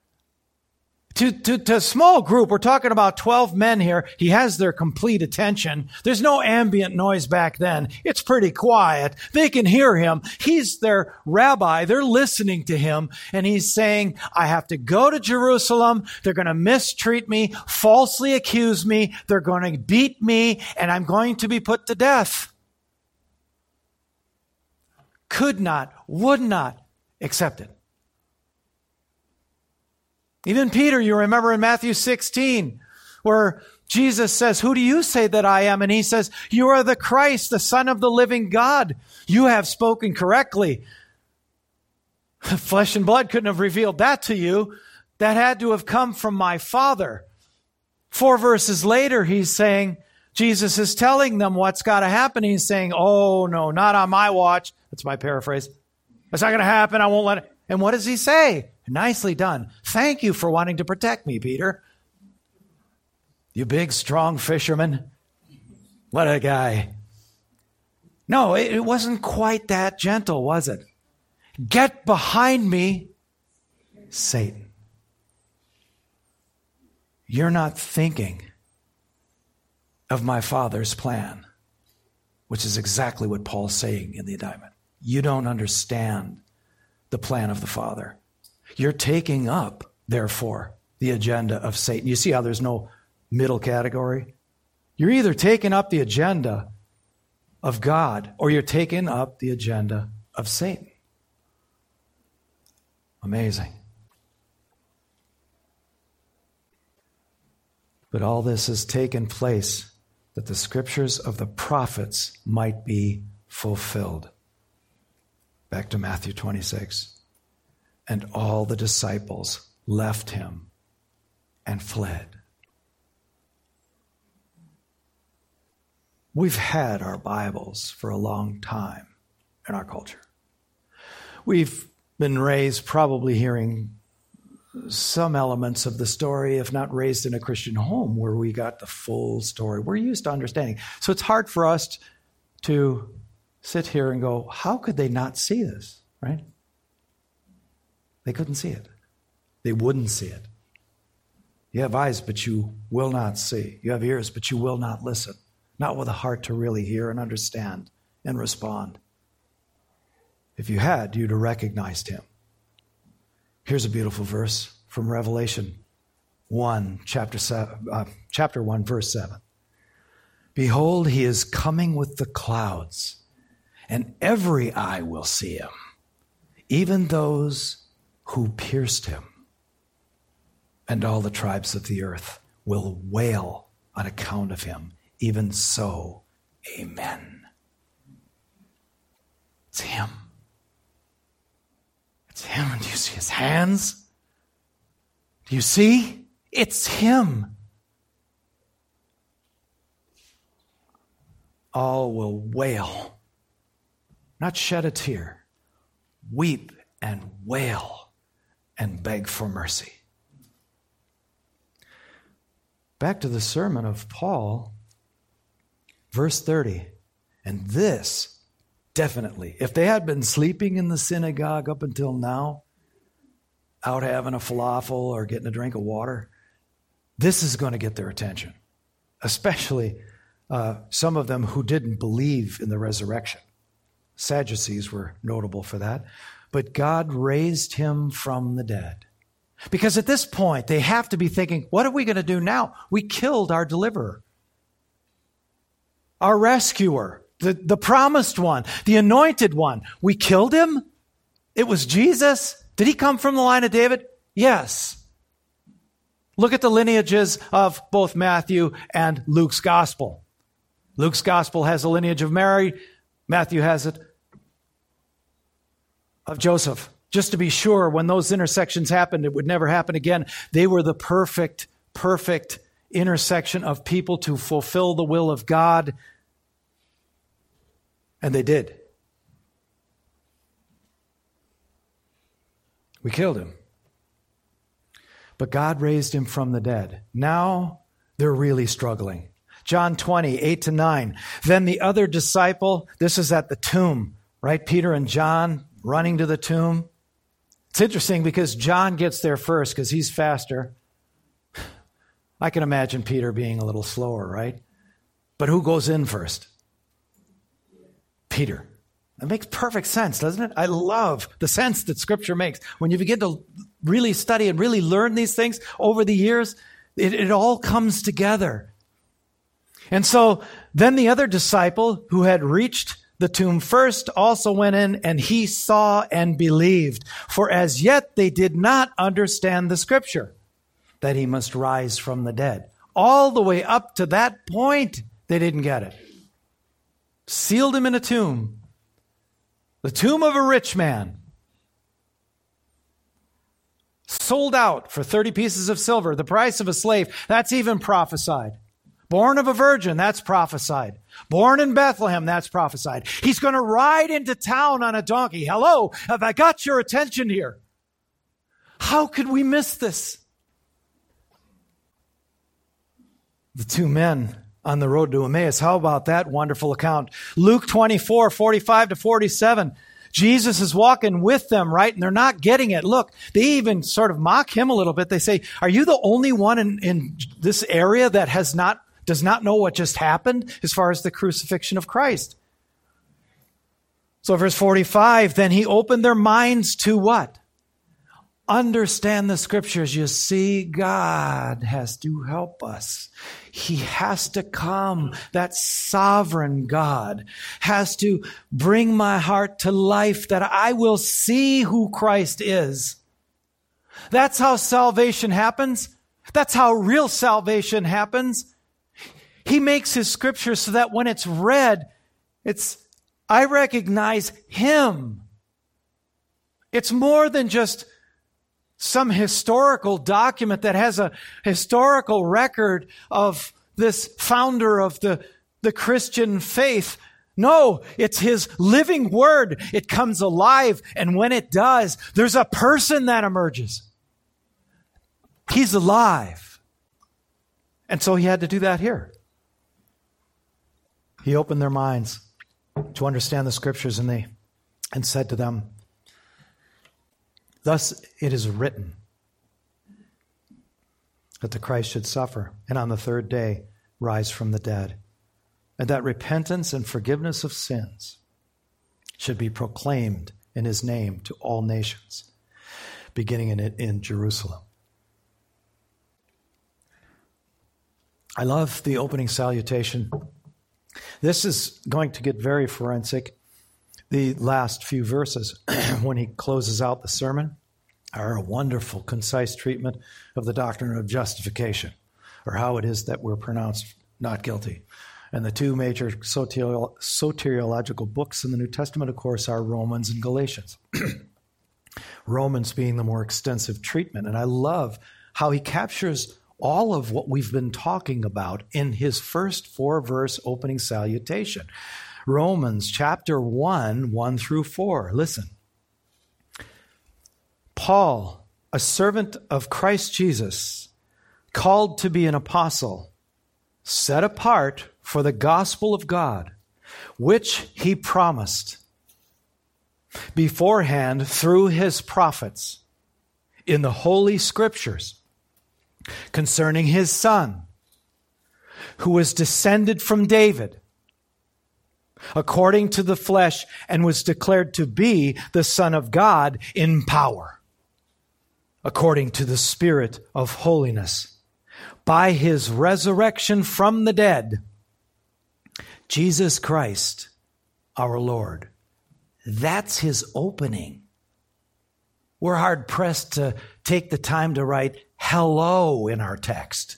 To a small group, we're talking about 12 men here. He has their complete attention. There's no ambient noise back then. It's pretty quiet. They can hear him. He's their rabbi. They're listening to him. And he's saying, I have to go to Jerusalem. They're going to mistreat me, falsely accuse me. They're going to beat me, and I'm going to be put to death. Could not, would not accept it. Even Peter, you remember in Matthew 16, where Jesus says, who do you say that I am? And he says, you are the Christ, the Son of the living God. You have spoken correctly. Flesh and blood couldn't have revealed that to you. That had to have come from my Father. 4 verses later, he's saying, Jesus is telling them what's got to happen. He's saying, oh, no, not on my watch. That's my paraphrase. That's not going to happen. I won't let it. And what does he say? Nicely done. Thank you for wanting to protect me, Peter. You big, strong fisherman. What a guy. No, it wasn't quite that gentle, was it? Get behind me, Satan. You're not thinking of my Father's plan, which is exactly what Paul's saying in the indictment. You don't understand the plan of the Father. You're taking up, therefore, the agenda of Satan. You see how there's no middle category? You're either taking up the agenda of God or you're taking up the agenda of Satan. Amazing. But all this has taken place that the scriptures of the prophets might be fulfilled. Back to Matthew 26. And all the disciples left him and fled. We've had our Bibles for a long time in our culture. We've been raised probably hearing some elements of the story, if not raised in a Christian home where we got the full story. We're used to understanding. So it's hard for us to sit here and go, how could they not see this, right? They couldn't see it. They wouldn't see it. You have eyes, but you will not see. You have ears, but you will not listen. Not with a heart to really hear and understand and respond. If you had, you'd have recognized him. Here's a beautiful verse from Revelation 1, chapter 1, verse 7. Behold, he is coming with the clouds, and every eye will see him, even those who pierced him. And all the tribes of the earth will wail on account of him. Even so, amen. It's him. It's him. And do you see his hands? Do you see? It's him. All will wail, not shed a tear, weep and wail and beg for mercy. Back to the sermon of Paul, verse 30. And this, definitely, if they had been sleeping in the synagogue up until now, out having a falafel or getting a drink of water, this is going to get their attention, especially some of them who didn't believe in the resurrection. Sadducees were notable for that. But God raised him from the dead. Because at this point, they have to be thinking, what are we going to do now? We killed our deliverer, our rescuer, the promised one, the anointed one. We killed him? It was Jesus? Did he come from the line of David? Yes. Look at the lineages of both Matthew and Luke's gospel. Luke's gospel has a lineage of Mary. Matthew has it of Joseph. Just to be sure, when those intersections happened, it would never happen again. They were the perfect intersection of people to fulfill the will of God. And they did. We killed him. But God raised him from the dead. Now they're really struggling. John 20, 8-9. Then the other disciple, this is at the tomb, right? Peter and John running to the tomb. It's interesting because John gets there first because he's faster. I can imagine Peter being a little slower, right? But who goes in first? Peter. That makes perfect sense, doesn't it? I love the sense that Scripture makes. When you begin to really study and really learn these things over the years, it all comes together. And so then the other disciple who had reached the tomb first also went in, and he saw and believed. For as yet they did not understand the Scripture, that he must rise from the dead. All the way up to that point, they didn't get it. Sealed him in a tomb. The tomb of a rich man. Sold out for 30 pieces of silver, the price of a slave. That's even prophesied. Born of a virgin, that's prophesied. Born in Bethlehem, that's prophesied. He's going to ride into town on a donkey. Hello, have I got your attention here? How could we miss this? The two men on the road to Emmaus. How about that wonderful account? Luke 24, 45-47. Jesus is walking with them, right? And they're not getting it. Look, they even sort of mock him a little bit. They say, are you the only one in this area that does not know what just happened as far as the crucifixion of Christ? So verse 45, then he opened their minds to what? Understand the Scriptures. You see, God has to help us. He has to come. That sovereign God has to bring my heart to life that I will see who Christ is. That's how salvation happens. That's how real salvation happens. He makes his Scripture so that when it's read, I recognize him. It's more than just some historical document that has a historical record of this founder of the Christian faith. No, it's his living word. It comes alive, and when it does, there's a person that emerges. He's alive. And so he had to do that here. He opened their minds to understand the Scriptures, and said to them, thus it is written, that the Christ should suffer, and on the third day rise from the dead, and that repentance and forgiveness of sins should be proclaimed in his name to all nations, beginning in Jerusalem. I love the opening salutation. This is going to get very forensic. The last few verses, when he closes out the sermon, are a wonderful, concise treatment of the doctrine of justification, or how it is that we're pronounced not guilty. And the two major soteriological books in the New Testament, of course, are Romans and Galatians. Romans being the more extensive treatment. And I love how he captures all of what we've been talking about in his first 4-verse opening salutation. Romans chapter 1, 1 through 4. Listen. Paul, a servant of Christ Jesus, called to be an apostle, set apart for the gospel of God, which he promised beforehand through his prophets in the Holy Scriptures concerning his Son, who was descended from David according to the flesh and was declared to be the Son of God in power, according to the Spirit of holiness, by his resurrection from the dead, Jesus Christ, our Lord. That's his opening. We're hard-pressed to take the time to write hello in our text.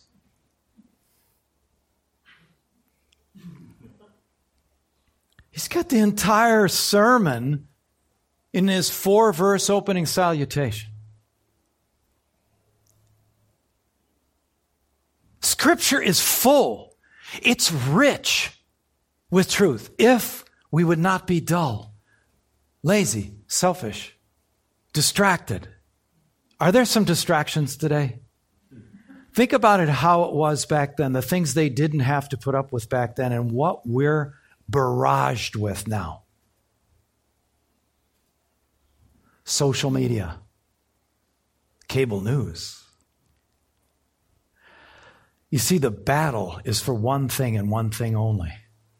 He's got the entire sermon in his 4-verse opening salutation. Scripture is full. It's rich with truth. If we would not be dull, lazy, selfish, distracted. Are there some distractions today? Think about it, how it was back then, the things they didn't have to put up with back then, and what we're barraged with now. Social media, cable news. You see, the battle is for one thing and one thing only.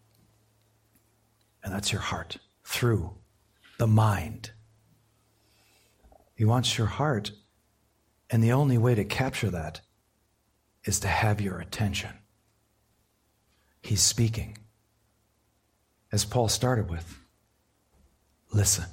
And that's your heart, through the mind. He wants your heart, and the only way to capture that is to have your attention. He's speaking. As Paul started with, listen.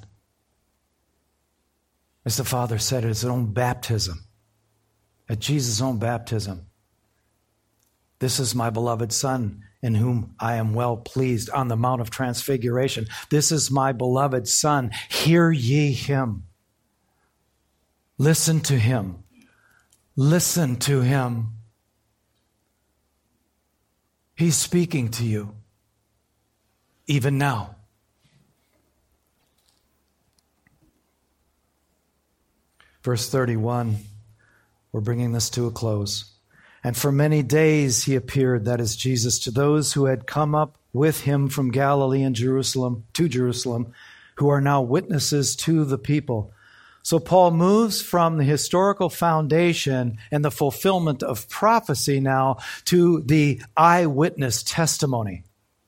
As the Father said at his own baptism, at Jesus' own baptism, this is my beloved Son, in whom I am well pleased, on the Mount of Transfiguration. This is my beloved Son. Hear ye him. Listen to him. Listen to him. He's speaking to you, even now. Verse 31, we're bringing this to a close. And for many days he appeared, that is Jesus, to those who had come up with him from Galilee and Jerusalem, who are now witnesses to the people. So Paul moves from the historical foundation and the fulfillment of prophecy now to the eyewitness testimony.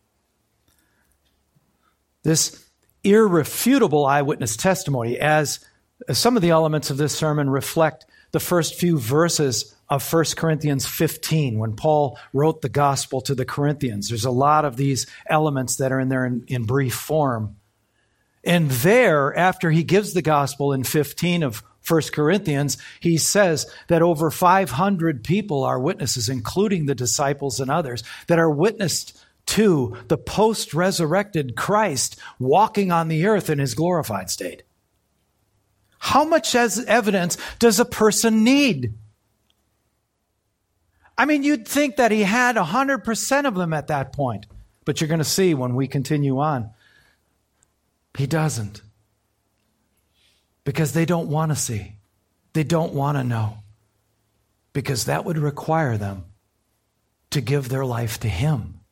This irrefutable eyewitness testimony, as some of the elements of this sermon reflect the first few verses of 1 Corinthians 15, when Paul wrote the gospel to the Corinthians. There's a lot of these elements that are in there in brief form. And there, after he gives the gospel in 15 of 1 Corinthians, he says that over 500 people are witnesses, including the disciples and others, that are witnessed to the post-resurrected Christ walking on the earth in his glorified state. How much evidence does a person need? I mean, you'd think that he had 100% of them at that point. But you're going to see when we continue on, he doesn't. Because they don't want to see. They don't want to know. Because that would require them to give their life to him.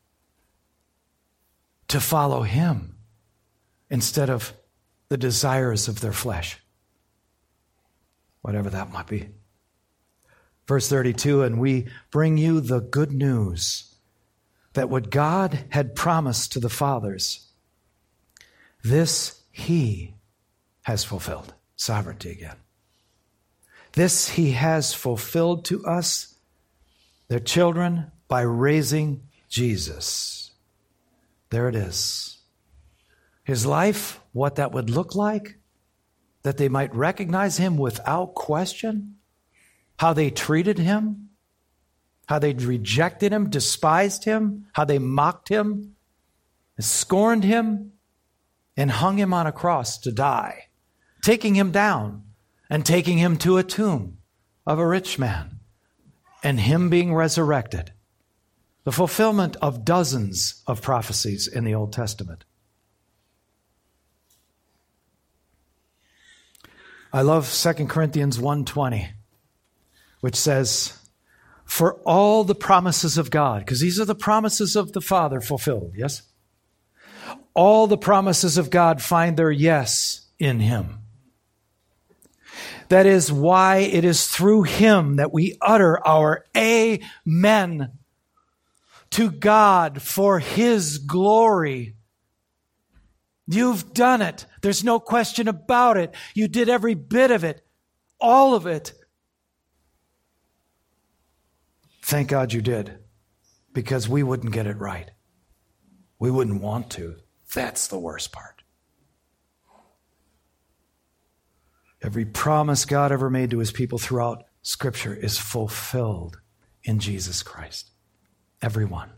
To follow him instead of the desires of their flesh. Whatever that might be. Verse 32, and we bring you the good news that what God had promised to the fathers, this he has fulfilled. Sovereignty again. This he has fulfilled to us, their children, by raising Jesus. There it is. His life, what that would look like, that they might recognize him without question, how they treated him, how they rejected him, despised him, how they mocked him, scorned him, and hung him on a cross to die, taking him down and taking him to a tomb of a rich man, and him being resurrected. The fulfillment of dozens of prophecies in the Old Testament. I love 2 Corinthians 1:20, which says, for all the promises of God, because these are the promises of the Father fulfilled, yes? All the promises of God find their yes in him. That is why it is through him that we utter our amen to God for his glory. You've done it. There's no question about it. You did every bit of it, all of it. Thank God you did, because we wouldn't get it right. We wouldn't want to. That's the worst part. Every promise God ever made to his people throughout Scripture is fulfilled in Jesus Christ. Every one.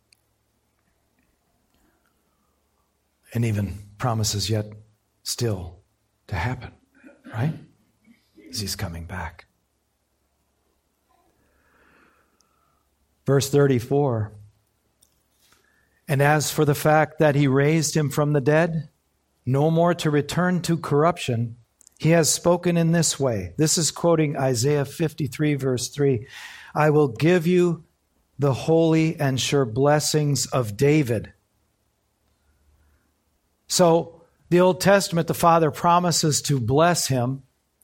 And even promises yet still to happen, right? As he's coming back. Verse 34, and as for the fact that he raised him from the dead, no more to return to corruption, he has spoken in this way. This is quoting Isaiah 53, verse 3. I will give you the holy and sure blessings of David. So the Old Testament, the Father promises to bless him,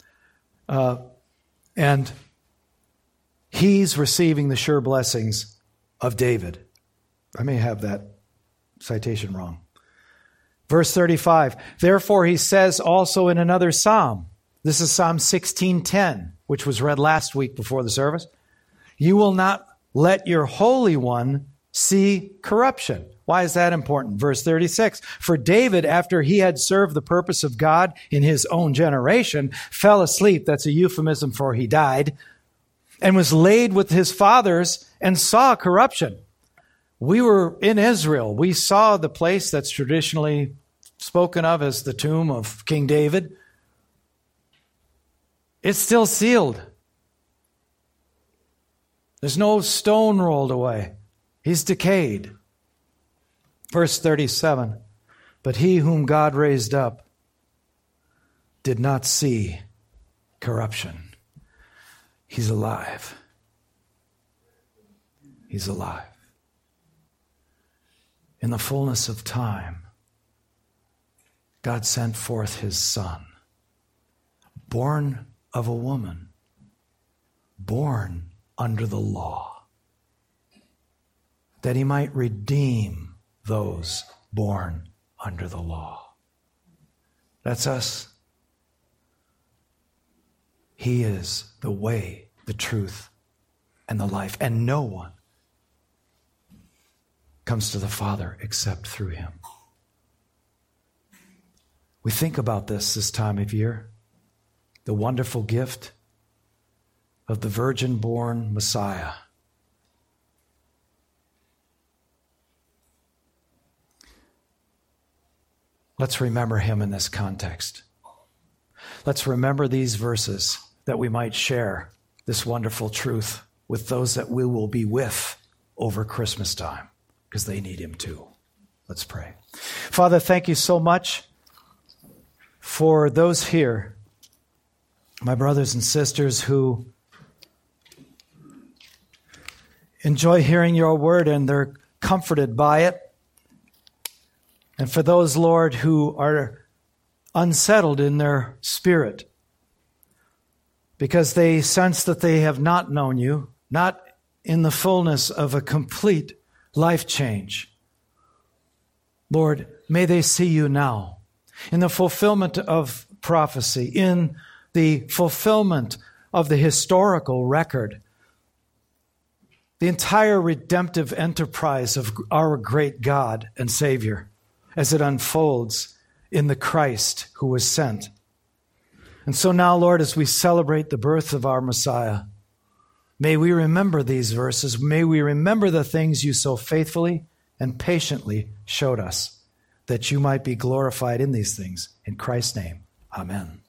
and he's receiving the sure blessings of David. I may have that citation wrong. Verse 35, therefore he says also in another psalm, this is Psalm 16:10, which was read last week before the service, you will not let your Holy One see corruption. Why is that important? Verse 36, for David, after he had served the purpose of God in his own generation, fell asleep, that's a euphemism for he died, and was laid with his fathers and saw corruption. We were in Israel. We saw the place that's traditionally spoken of as the tomb of King David. It's still sealed. There's no stone rolled away. He's decayed. Verse 37, but he whom God raised up did not see corruption. He's alive. He's alive. In the fullness of time, God sent forth his Son, born of a woman, born under the law, that he might redeem those born under the law. That's us. He is the way, the truth, and the life, and no one comes to the Father except through him. We think about this time of year, the wonderful gift of the virgin-born Messiah. Let's remember him in this context. Let's remember these verses that we might share this wonderful truth with those that we will be with over Christmas time, because they need him too. Let's pray. Father, thank you so much for those here, my brothers and sisters who enjoy hearing your word and they're comforted by it. And for those, Lord, who are unsettled in their spirit, because they sense that they have not known you, not in the fullness of a complete life change. Lord, may they see you now in the fulfillment of prophecy, in the fulfillment of the historical record, the entire redemptive enterprise of our great God and Savior as it unfolds in the Christ who was sent. And so now, Lord, as we celebrate the birth of our Messiah, may we remember these verses. May we remember the things you so faithfully and patiently showed us, that you might be glorified in these things. In Christ's name, amen.